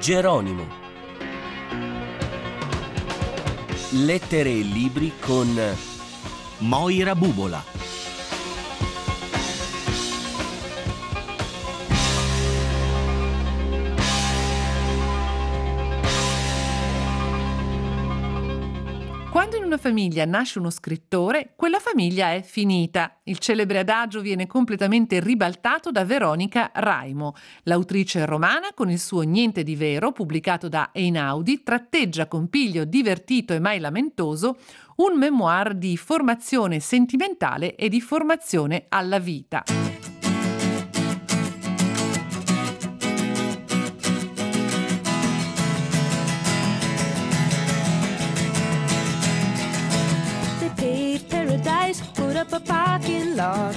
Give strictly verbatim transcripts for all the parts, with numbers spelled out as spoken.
Geronimo. Lettere e libri con Moira Bubola. Quando in una famiglia nasce uno scrittore, quella famiglia è finita. Il celebre adagio viene completamente ribaltato da Veronica Raimo. L'autrice romana, con il suo Niente di vero, pubblicato da Einaudi, tratteggia con piglio divertito e mai lamentoso un memoir di formazione sentimentale e di formazione alla vita. Put up a parking lot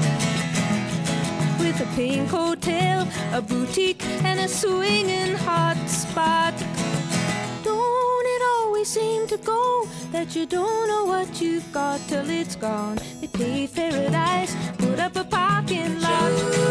with a pink hotel, a boutique, and a swinging hot spot. Don't it always seem to go that you don't know what you've got till it's gone? They paved paradise, put up a parking lot.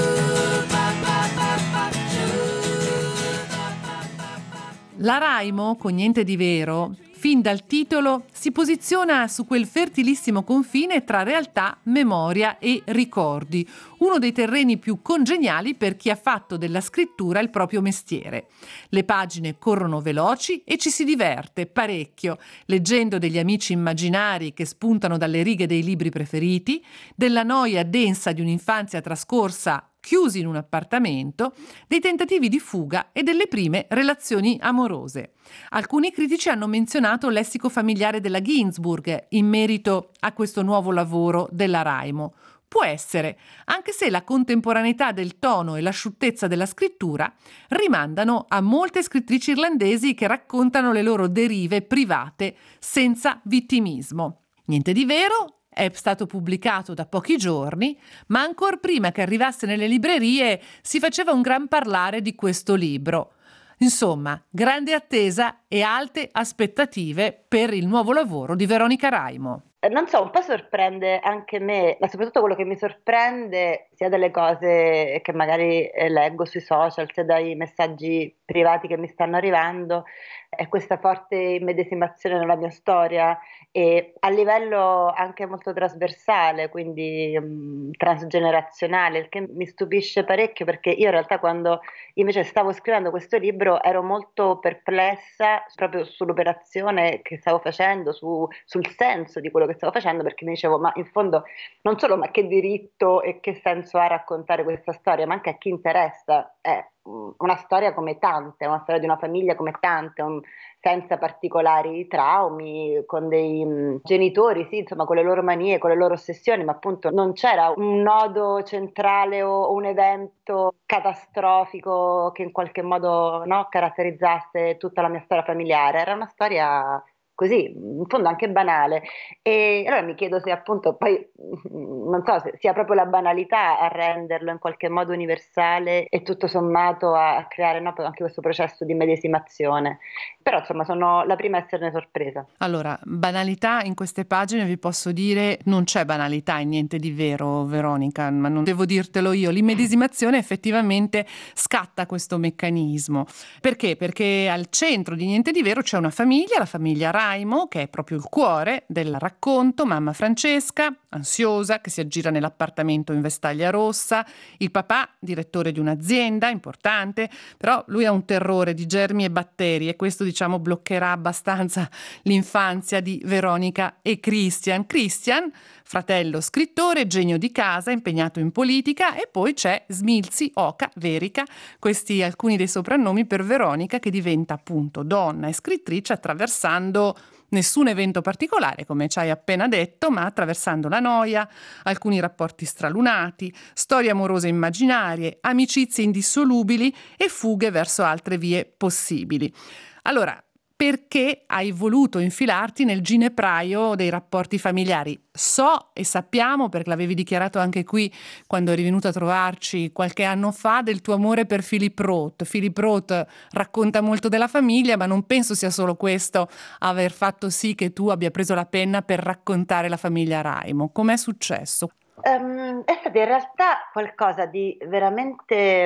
La Raimo, con Niente di vero, fin dal titolo, si posiziona su quel fertilissimo confine tra realtà, memoria e ricordi, uno dei terreni più congeniali per chi ha fatto della scrittura il proprio mestiere. Le pagine corrono veloci e ci si diverte parecchio, leggendo degli amici immaginari che spuntano dalle righe dei libri preferiti, della noia densa di un'infanzia trascorsa chiusi in un appartamento, dei tentativi di fuga e delle prime relazioni amorose. Alcuni critici hanno menzionato il lessico familiare della Ginsburg in merito a questo nuovo lavoro della Raimo. Può essere, anche se la contemporaneità del tono e l'asciuttezza della scrittura rimandano a molte scrittrici irlandesi che raccontano le loro derive private senza vittimismo. Niente di vero. È stato pubblicato da pochi giorni, ma ancor prima che arrivasse nelle librerie si faceva un gran parlare di questo libro. Insomma, grande attesa e alte aspettative per il nuovo lavoro di Veronica Raimo. Non so, un po' sorprende anche me, ma soprattutto quello che mi sorprende sia dalle cose che magari leggo sui social, sia dai messaggi privati che mi stanno arrivando, è questa forte immedesimazione nella mia storia e a livello anche molto trasversale, quindi um, transgenerazionale, il che mi stupisce parecchio perché io in realtà quando invece stavo scrivendo questo libro ero molto perplessa proprio sull'operazione che stavo facendo, su, sul senso di quello che stavo facendo, perché mi dicevo ma in fondo non solo ma che diritto e che senso ha raccontare questa storia, ma anche a chi interessa, è una storia come tante, una storia di una famiglia come tante, un, senza particolari traumi, con dei um, genitori, sì, insomma, con le loro manie, con le loro ossessioni, ma appunto non c'era un nodo centrale o, o un evento catastrofico che in qualche modo, no, caratterizzasse tutta la mia storia familiare, era una storia così, in fondo anche banale. E allora mi chiedo se appunto poi, non so, se sia proprio la banalità a renderlo in qualche modo universale e tutto sommato a creare, no, anche questo processo di medesimazione. Però insomma sono la prima a esserne sorpresa. Allora, banalità in queste pagine vi posso dire non c'è banalità in Niente di vero, Veronica, ma non devo dirtelo io. L'immedesimazione effettivamente scatta questo meccanismo. Perché? Perché al centro di Niente di vero c'è una famiglia, la famiglia Raimo, che è proprio il cuore del racconto, mamma Francesca, ansiosa, che si aggira nell'appartamento in vestaglia rossa, il papà, direttore di un'azienda importante, però lui ha un terrore di germi e batteri e questo diciamo bloccherà abbastanza l'infanzia di Veronica e Christian. Christian, fratello scrittore, genio di casa, impegnato in politica, e poi c'è Smilzi, Oca, Verica, questi alcuni dei soprannomi per Veronica, che diventa appunto donna e scrittrice attraversando nessun evento particolare, come ci hai appena detto, ma attraversando la noia, alcuni rapporti stralunati, storie amorose immaginarie, amicizie indissolubili e fughe verso altre vie possibili. Allora, perché hai voluto infilarti nel ginepraio dei rapporti familiari? So e sappiamo, perché l'avevi dichiarato anche qui quando eri venuto a trovarci qualche anno fa, del tuo amore per Philip Roth. Philip Roth racconta molto della famiglia, ma non penso sia solo questo aver fatto sì che tu abbia preso la penna per raccontare la famiglia Raimo. Com'è successo? Um, è stato in realtà qualcosa di veramente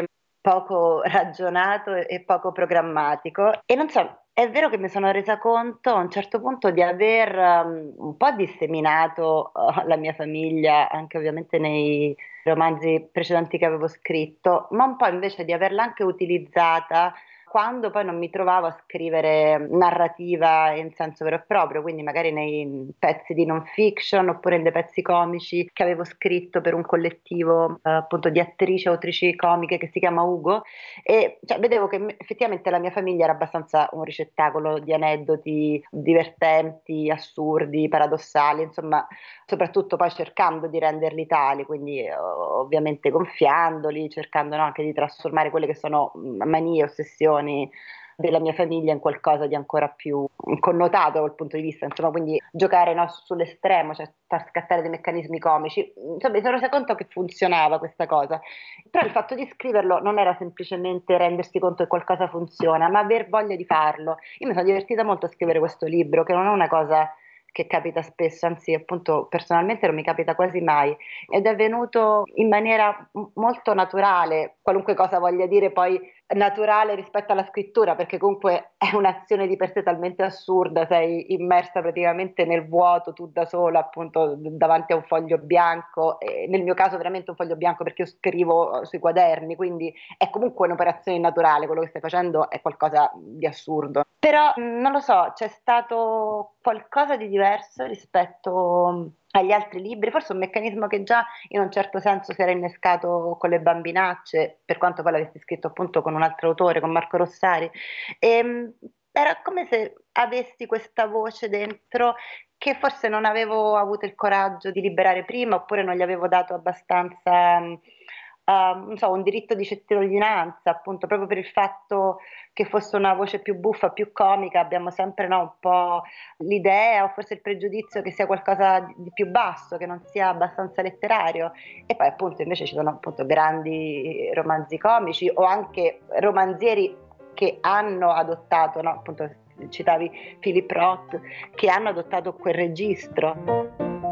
poco ragionato e poco programmatico. E non so, è vero che mi sono resa conto a un certo punto di aver um, un po' disseminato uh, la mia famiglia, anche ovviamente nei romanzi precedenti che avevo scritto, ma un po' invece di averla anche utilizzata quando poi non mi trovavo a scrivere narrativa in senso vero e proprio, quindi magari nei pezzi di non fiction oppure nei pezzi comici che avevo scritto per un collettivo eh, appunto di attrici e autrici comiche che si chiama Ugo, e cioè, vedevo che effettivamente la mia famiglia era abbastanza un ricettacolo di aneddoti divertenti, assurdi, paradossali, insomma, soprattutto poi cercando di renderli tali, quindi eh, ovviamente gonfiandoli, cercando, no, anche di trasformare quelle che sono manie, ossessioni della mia famiglia in qualcosa di ancora più connotato dal punto di vista, insomma, quindi giocare, no, sull'estremo, cioè far scattare dei meccanismi comici. Insomma, mi sono resa conto che funzionava questa cosa, però il fatto di scriverlo non era semplicemente rendersi conto che qualcosa funziona, ma aver voglia di farlo. Io mi sono divertita molto a scrivere questo libro, che non è una cosa che capita spesso, anzi appunto personalmente non mi capita quasi mai, ed è venuto in maniera m- molto naturale, qualunque cosa voglia dire poi naturale rispetto alla scrittura, perché comunque è un'azione di per sé talmente assurda, sei immersa praticamente nel vuoto tu da sola, appunto davanti a un foglio bianco, e nel mio caso veramente un foglio bianco perché io scrivo sui quaderni, quindi è comunque un'operazione naturale, quello che stai facendo è qualcosa di assurdo. Però mh, non lo so, c'è stato qualcosa di diverso rispetto agli altri libri, forse un meccanismo che già in un certo senso si era innescato con le bambinacce, per quanto poi l'avessi scritto appunto con un altro autore, con Marco Rossari. E, mh, era come se avessi questa voce dentro che forse non avevo avuto il coraggio di liberare prima, oppure non gli avevo dato abbastanza, mh, uh, non so, un diritto di cittadinanza, appunto proprio per il fatto che fosse una voce più buffa, più comica. Abbiamo sempre, no, un po' l'idea o forse il pregiudizio che sia qualcosa di di più basso, che non sia abbastanza letterario, e poi appunto invece ci sono appunto grandi romanzi comici o anche romanzieri che hanno adottato, no, appunto citavi Philip Roth, che hanno adottato quel registro.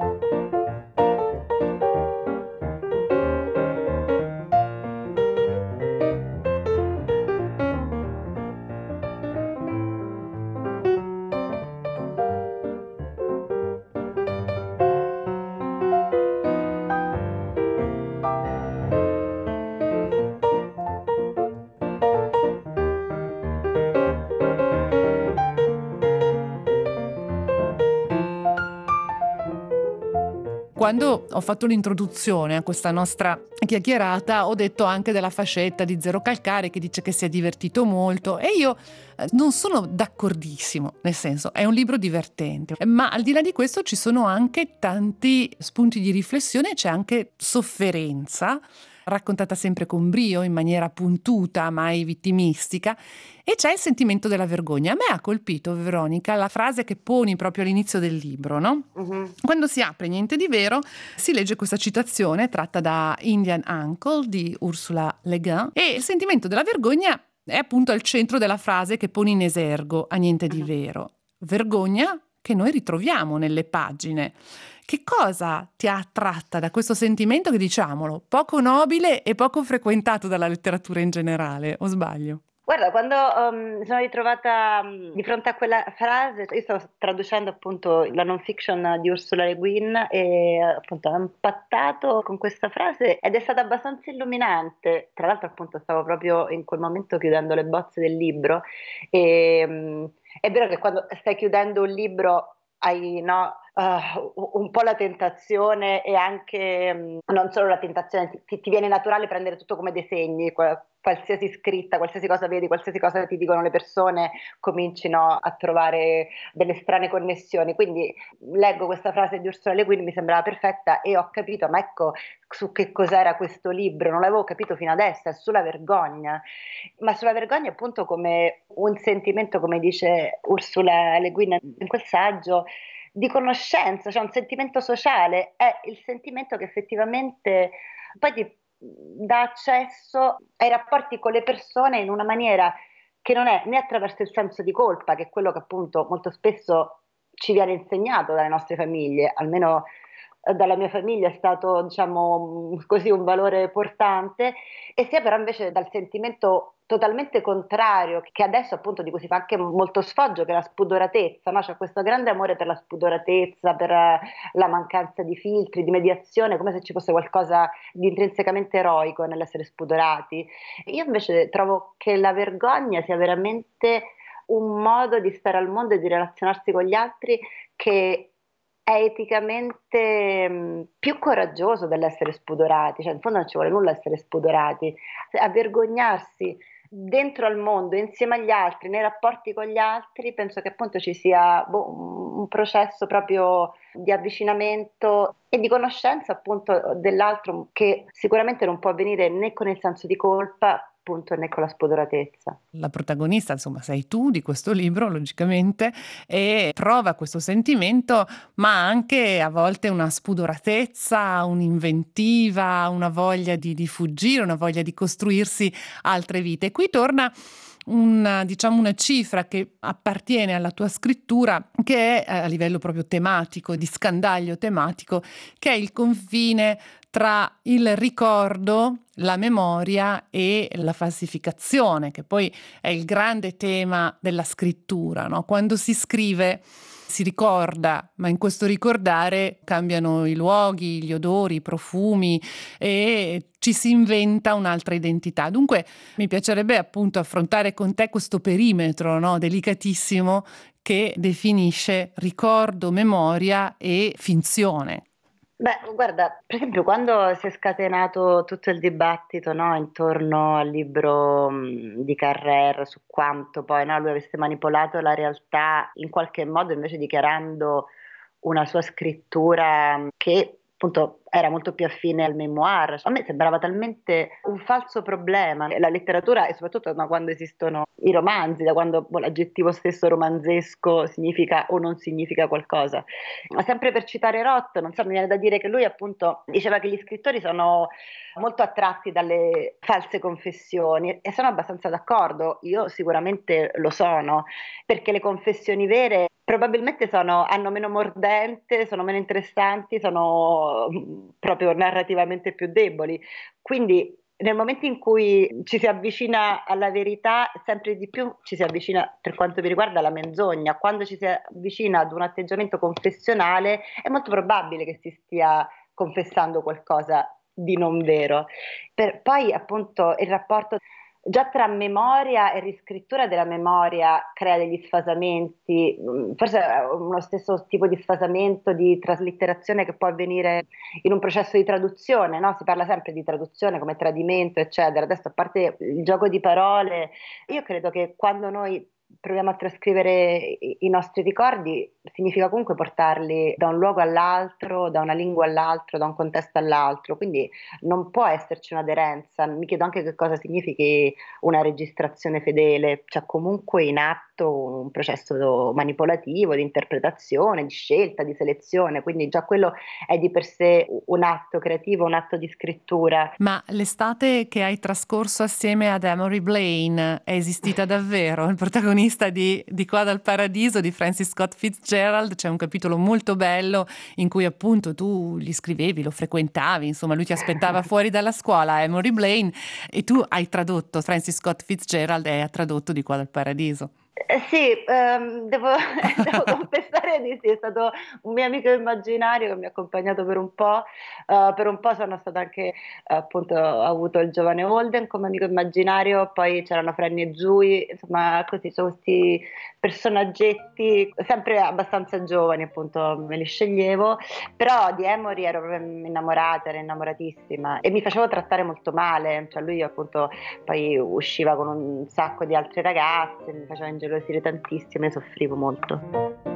Quando ho fatto l'introduzione a questa nostra chiacchierata ho detto anche della fascetta di Zero Calcare che dice che si è divertito molto, e io eh, non sono d'accordissimo, nel senso è un libro divertente, ma al di là di questo ci sono anche tanti spunti di riflessione, c'è anche sofferenza raccontata sempre con brio, in maniera puntuta, mai vittimistica, e c'è il sentimento della vergogna. A me ha colpito, Veronica, la frase che poni proprio all'inizio del libro, no? Uh-huh. Quando si apre Niente di vero, si legge questa citazione tratta da Indian Uncle di Ursula Le Guin, e il sentimento della vergogna è appunto al centro della frase che poni in esergo a Niente di vero. Vergogna che noi ritroviamo nelle pagine. Che cosa ti ha attratta da questo sentimento che, diciamolo, poco nobile e poco frequentato dalla letteratura in generale, o sbaglio? Guarda, quando um, mi sono ritrovata um, di fronte a quella frase, io stavo traducendo appunto la non fiction di Ursula Le Guin e appunto ho impattato con questa frase ed è stata abbastanza illuminante. Tra l'altro appunto stavo proprio in quel momento chiudendo le bozze del libro e um, è vero che quando stai chiudendo un libro hai, no, uh, un po' la tentazione e anche um, non solo la tentazione, ti, ti viene naturale prendere tutto come dei segni, qualsiasi scritta, qualsiasi cosa vedi, qualsiasi cosa ti dicono le persone, cominci, no, a trovare delle strane connessioni. Quindi leggo questa frase di Ursula Le Guin, mi sembrava perfetta e ho capito, ma ecco su che cos'era questo libro, non l'avevo capito fino adesso, è sulla vergogna, ma sulla vergogna appunto come un sentimento, come dice Ursula Le Guin in quel saggio, di conoscenza, cioè un sentimento sociale, è il sentimento che effettivamente poi ti dà accesso ai rapporti con le persone in una maniera che non è né attraverso il senso di colpa, che è quello che appunto molto spesso ci viene insegnato dalle nostre famiglie, almeno dalla mia famiglia è stato, diciamo, così un valore portante, e sia però invece dal sentimento totalmente contrario, che adesso appunto di cui si fa anche molto sfoggio, che è la spudoratezza, no? C'è questo grande amore per la spudoratezza, per eh, la mancanza di filtri, di mediazione, come se ci fosse qualcosa di intrinsecamente eroico nell'essere spudorati. Io invece trovo che la vergogna sia veramente un modo di stare al mondo e di relazionarsi con gli altri che è eticamente mh, più coraggioso dell'essere spudorati, cioè in fondo non ci vuole nulla essere spudorati, a vergognarsi dentro al mondo, insieme agli altri, nei rapporti con gli altri, penso che appunto ci sia boh, un un processo proprio di avvicinamento e di conoscenza appunto dell'altro, che sicuramente non può avvenire né con il senso di colpa, appunto, né con la spudoratezza. La protagonista, insomma, sei tu di questo libro, logicamente, e prova questo sentimento, ma anche a volte una spudoratezza, un'inventiva, una voglia di, di fuggire, una voglia di costruirsi altre vite. E qui torna una, diciamo, una cifra che appartiene alla tua scrittura, che è a livello proprio tematico, di scandaglio tematico, che è il confine tra il ricordo, la memoria e la falsificazione, che poi è il grande tema della scrittura, no? Quando si scrive si ricorda, ma in questo ricordare cambiano i luoghi, gli odori, i profumi e ci si inventa un'altra identità. Dunque mi piacerebbe appunto affrontare con te questo perimetro, no? Delicatissimo, che definisce ricordo, memoria e finzione. Beh, guarda, per esempio, quando si è scatenato tutto il dibattito, no, intorno al libro mh, di Carrère su quanto poi, no, lui avesse manipolato la realtà in qualche modo, invece dichiarando una sua scrittura mh, che appunto era molto più affine al memoir. A me sembrava talmente un falso problema. La letteratura, e soprattutto da quando esistono i romanzi, da quando boh, l'aggettivo stesso romanzesco significa o non significa qualcosa. Ma sempre per citare Roth, non so, mi viene da dire che lui appunto diceva che gli scrittori sono molto attratti dalle false confessioni, e sono abbastanza d'accordo. Io sicuramente lo sono, perché le confessioni vere probabilmente sono, hanno meno mordente, sono meno interessanti, sono mm, proprio narrativamente più deboli. Quindi nel momento in cui ci si avvicina alla verità, sempre di più ci si avvicina, per quanto mi riguarda, alla menzogna. Quando ci si avvicina ad un atteggiamento confessionale, è molto probabile che si stia confessando qualcosa di non vero. Per, poi appunto il rapporto già tra memoria e riscrittura della memoria crea degli sfasamenti, forse è uno stesso tipo di sfasamento di traslitterazione che può avvenire in un processo di traduzione, no? Si parla sempre di traduzione come tradimento, eccetera. Adesso, a parte il gioco di parole, io credo che quando noi proviamo a trascrivere i i nostri ricordi, significa comunque portarli da un luogo all'altro, da una lingua all'altro, da un contesto all'altro, quindi non può esserci un'aderenza. Mi chiedo anche che cosa significhi una registrazione fedele, c'è comunque in atto un processo manipolativo, di interpretazione, di scelta, di selezione, quindi già quello è di per sé un atto creativo, un atto di scrittura. Ma l'estate che hai trascorso assieme ad Amory Blaine è esistita davvero? Il protagonista di Di qua dal paradiso di Francis Scott Fitzgerald, c'è un capitolo molto bello in cui appunto tu gli scrivevi, lo frequentavi, insomma lui ti aspettava fuori dalla scuola, Amory Blaine, e tu hai tradotto Francis Scott Fitzgerald e hai tradotto Di qua dal paradiso. Eh, sì, ehm, devo, devo confessare di sì, è stato un mio amico immaginario che mi ha accompagnato per un po', eh, per un po' sono stata anche, eh, appunto, ho avuto il giovane Holden come amico immaginario, poi c'erano Franny e Giui, insomma così, sono questi personaggetti sempre abbastanza giovani, appunto me li sceglievo, però di Emory ero proprio innamorata, ero innamoratissima e mi facevo trattare molto male, cioè lui appunto poi usciva con un sacco di altre ragazze, mi faceva ingelosire tantissimo e soffrivo molto.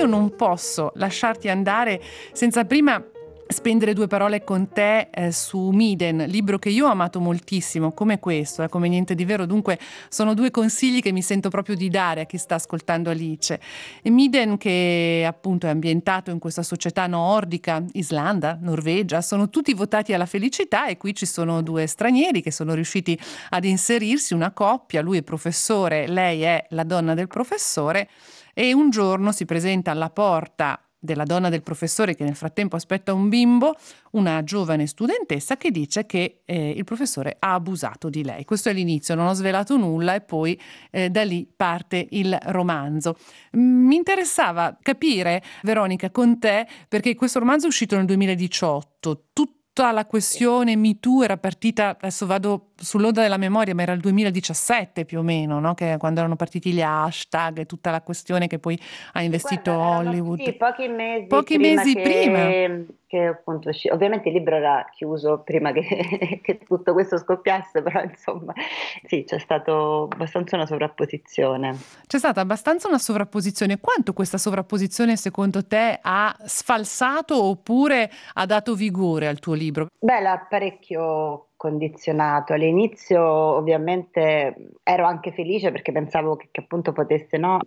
non posso lasciarti andare senza prima spendere due parole con te eh, su Miden, libro che io ho amato moltissimo, come questo, eh, come Niente di vero. Dunque sono due consigli che mi sento proprio di dare a chi sta ascoltando Alice. E Miden, che appunto è ambientato in questa società nordica, Islanda, Norvegia, sono tutti votati alla felicità, e qui ci sono due stranieri che sono riusciti ad inserirsi, una coppia, lui è professore, lei è la donna del professore, e un giorno si presenta alla porta della donna del professore, che nel frattempo aspetta un bimbo, una giovane studentessa che dice che eh, il professore ha abusato di lei. Questo è l'inizio, non ho svelato nulla, e poi eh, da lì parte il romanzo. Mi interessava capire, Veronica, con te, perché questo romanzo è uscito nel duemiladiciotto, tutta la questione Me Too era partita, adesso vado sull'onda della memoria, ma era il duemiladiciassette più o meno, no? Che quando erano partiti gli hashtag e tutta la questione che poi ha investito Guarda, erano, Hollywood. sì, pochi mesi Pochi prima mesi che, prima. che appunto uscì. Ovviamente il libro era chiuso prima che, che tutto questo scoppiasse, però insomma sì, c'è stato abbastanza una sovrapposizione. C'è stata abbastanza una sovrapposizione. Quanto questa sovrapposizione secondo te ha sfalsato oppure ha dato vigore al tuo libro? Beh, l'ha parecchio condizionato. All'inizio ovviamente ero anche felice perché pensavo che, che appunto potesse, no,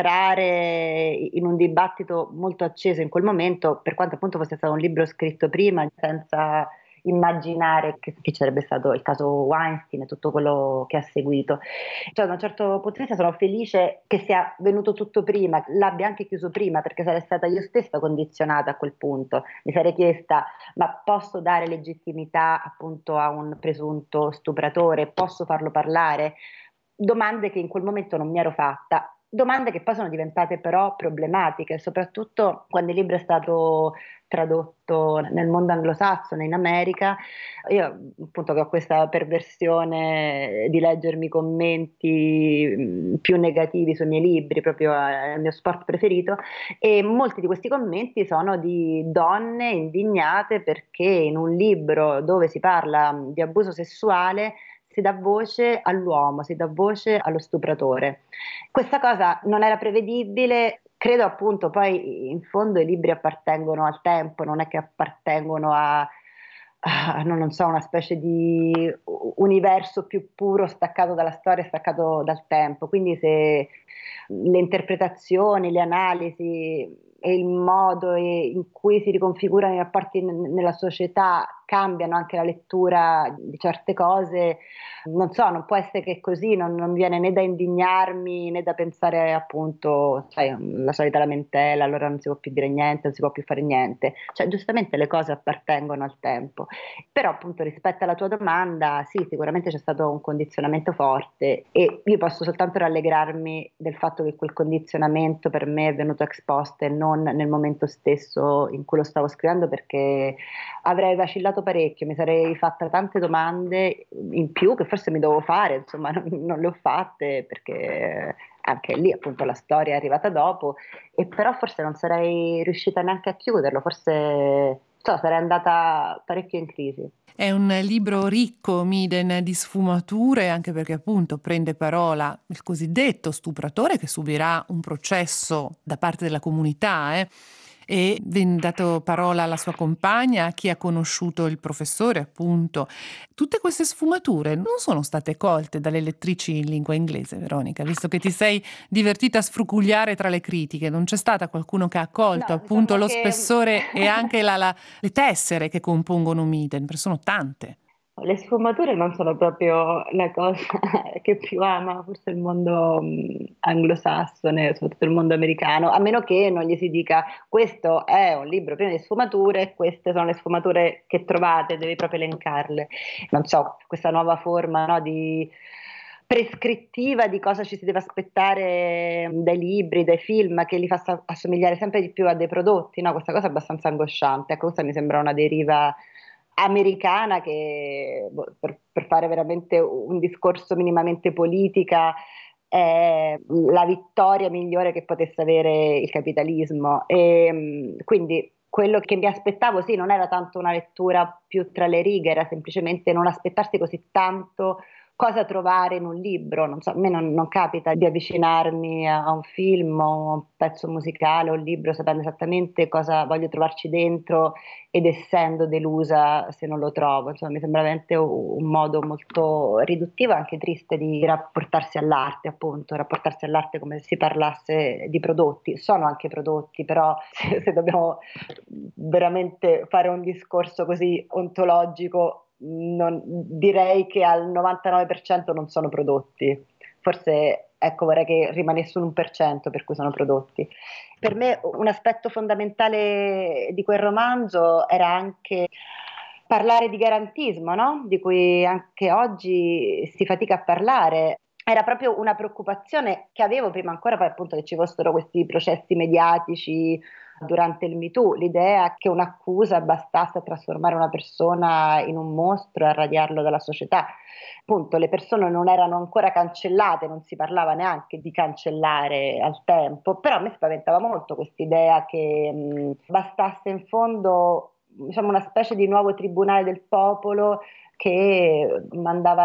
entrare in un dibattito molto acceso in quel momento, per quanto appunto fosse stato un libro scritto prima, senza immaginare che, che ci sarebbe stato il caso Weinstein e tutto quello che ha seguito. Cioè, da un certo punto di vista sono felice che sia venuto tutto prima, l'abbia anche chiuso prima, perché sarei stata io stessa condizionata a quel punto. Mi sarei chiesta: ma posso dare legittimità appunto a un presunto stupratore? Posso farlo parlare? Domande che in quel momento non mi ero fatta. Domande che poi sono diventate però problematiche, soprattutto quando il libro è stato tradotto nel mondo anglosassone, in America. Io appunto che ho questa perversione di leggermi commenti mh, più negativi sui miei libri, proprio è il mio sport preferito, e molti di questi commenti sono di donne indignate perché in un libro dove si parla di abuso sessuale si dà voce all'uomo, si dà voce allo stupratore. Questa cosa non era prevedibile. Credo appunto poi in fondo i libri appartengono al tempo, non è che appartengono a, a non so, una specie di universo più puro, staccato dalla storia, staccato dal tempo. Quindi se le interpretazioni, le analisi e il modo in cui si riconfigurano i rapporti n- nella società cambiano anche la lettura di certe cose, non so, non può essere che così, non, non viene né da indignarmi né da pensare appunto, sai, la solita lamentela, allora non si può più dire niente, non si può più fare niente. Cioè, giustamente le cose appartengono al tempo. Però appunto rispetto alla tua domanda, sì, sicuramente c'è stato un condizionamento forte, e io posso soltanto rallegrarmi del fatto che quel condizionamento per me è venuto ex post e non nel momento stesso in cui lo stavo scrivendo, perché avrei vacillato parecchio, mi sarei fatta tante domande in più che forse mi dovevo fare, insomma non, non le ho fatte perché anche lì appunto la storia è arrivata dopo, e però forse non sarei riuscita neanche a chiuderlo, forse so, sarei andata parecchio in crisi. È un libro ricco, Miden, di sfumature, anche perché appunto prende parola il cosiddetto stupratore che subirà un processo da parte della comunità, eh? E viene dato parola alla sua compagna, a chi ha conosciuto il professore, appunto. Tutte queste sfumature non sono state colte dalle lettrici in lingua inglese, Veronica, visto che ti sei divertita a sfrucugliare tra le critiche. Non c'è stata qualcuno che ha colto No, appunto diciamo lo che spessore e anche la, la- le tessere che compongono Miden, perché sono tante. le sfumature non sono proprio la cosa che più ama forse il mondo mh, anglosassone, soprattutto il mondo americano, a meno che non gli si dica: questo è un libro pieno di sfumature, queste sono le sfumature che trovate, devi proprio elencarle. Non so, questa nuova forma, no, di prescrittiva di cosa ci si deve aspettare dai libri, dai film, che li fa sa- assomigliare sempre di più a dei prodotti, no? Questa cosa è abbastanza angosciante. Ecco, questa mi sembra una deriva americana che, boh, per, per fare veramente un discorso minimamente politica, è la vittoria migliore che potesse avere il capitalismo. E mh, quindi quello che mi aspettavo, sì, non era tanto una lettura più tra le righe, era semplicemente non aspettarsi così tanto cosa trovare in un libro. Non so, a me non, non capita di avvicinarmi a, a un film o a un pezzo musicale o un libro sapendo esattamente cosa voglio trovarci dentro ed essendo delusa se non lo trovo. Insomma, mi sembra veramente un, un modo molto riduttivo e anche triste di rapportarsi all'arte, appunto, rapportarsi all'arte come se si parlasse di prodotti. Sono anche prodotti, però se, se dobbiamo veramente fare un discorso così ontologico, non, direi che al novantanove per cento non sono prodotti. Forse, ecco, vorrei che rimanesse un uno per cento per cui sono prodotti. Per me un aspetto fondamentale di quel romanzo era anche parlare di garantismo, no? Di cui anche oggi si fatica a parlare. Era proprio una preoccupazione che avevo prima ancora poi appunto che ci fossero questi processi mediatici durante il Me Too, l'idea che un'accusa bastasse a trasformare una persona in un mostro e a radiarlo dalla società. Appunto, le persone non erano ancora cancellate, non si parlava neanche di cancellare al tempo, però a me spaventava molto quest'idea che mh, bastasse in fondo, diciamo, una specie di nuovo tribunale del popolo che mandava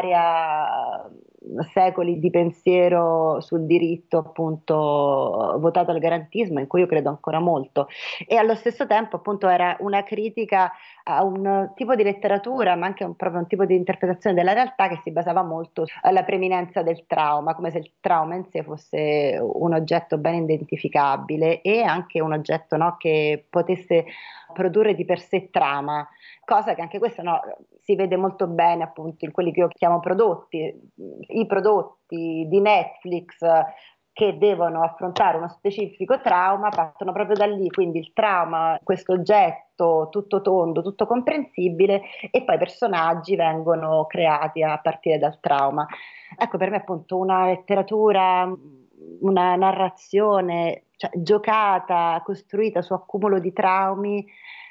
all'aria secoli di pensiero sul diritto, appunto, votato al garantismo, in cui io credo ancora molto, e allo stesso tempo appunto era una critica a un tipo di letteratura, ma anche un, proprio un tipo di interpretazione della realtà che si basava molto sulla preminenza del trauma, come se il trauma in sé fosse un oggetto ben identificabile e anche un oggetto, no, che potesse produrre di per sé trama, cosa che anche questa, no, si vede molto bene appunto in quelli che io chiamo prodotti, i prodotti di Netflix che devono affrontare uno specifico trauma partono proprio da lì, quindi il trauma, questo oggetto tutto tondo, tutto comprensibile, e poi i personaggi vengono creati a partire dal trauma. Ecco, per me appunto una letteratura, una narrazione, cioè, giocata, costruita su accumulo di traumi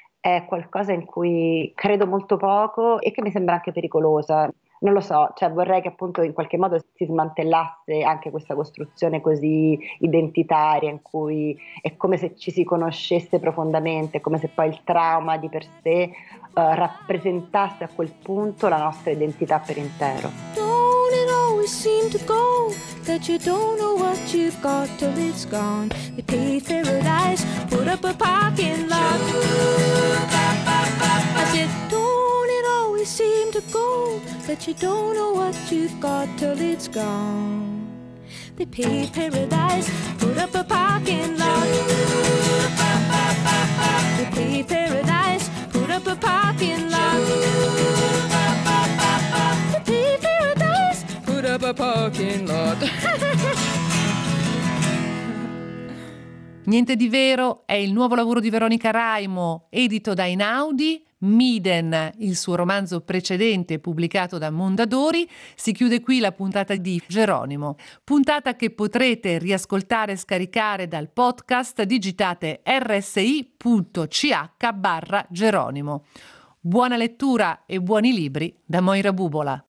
è qualcosa in cui credo molto poco e che mi sembra anche pericolosa. Non lo so, cioè vorrei che appunto in qualche modo si smantellasse anche questa costruzione così identitaria in cui è come se ci si conoscesse profondamente, come se poi il trauma di per sé uh, rappresentasse a quel punto la nostra identità per intero. Don't it always seem to go that you don't know what you've got till it's gone? They paved paradise, put up a parking lot. I said, don't it always seem to go that you don't know what you've got till it's gone? They paved paradise, put up a parking lot. They paved paradise, put up a parking lot. They paved paradise, put up a parking lot. Niente di vero è il nuovo lavoro di Veronica Raimo, edito da Einaudi. Miden, il suo romanzo precedente pubblicato da Mondadori. Si chiude qui la puntata di Geronimo, puntata che potrete riascoltare e scaricare dal podcast. Digitate rsi punto c h barra Geronimo. Buona lettura e buoni libri da Moira Bubola.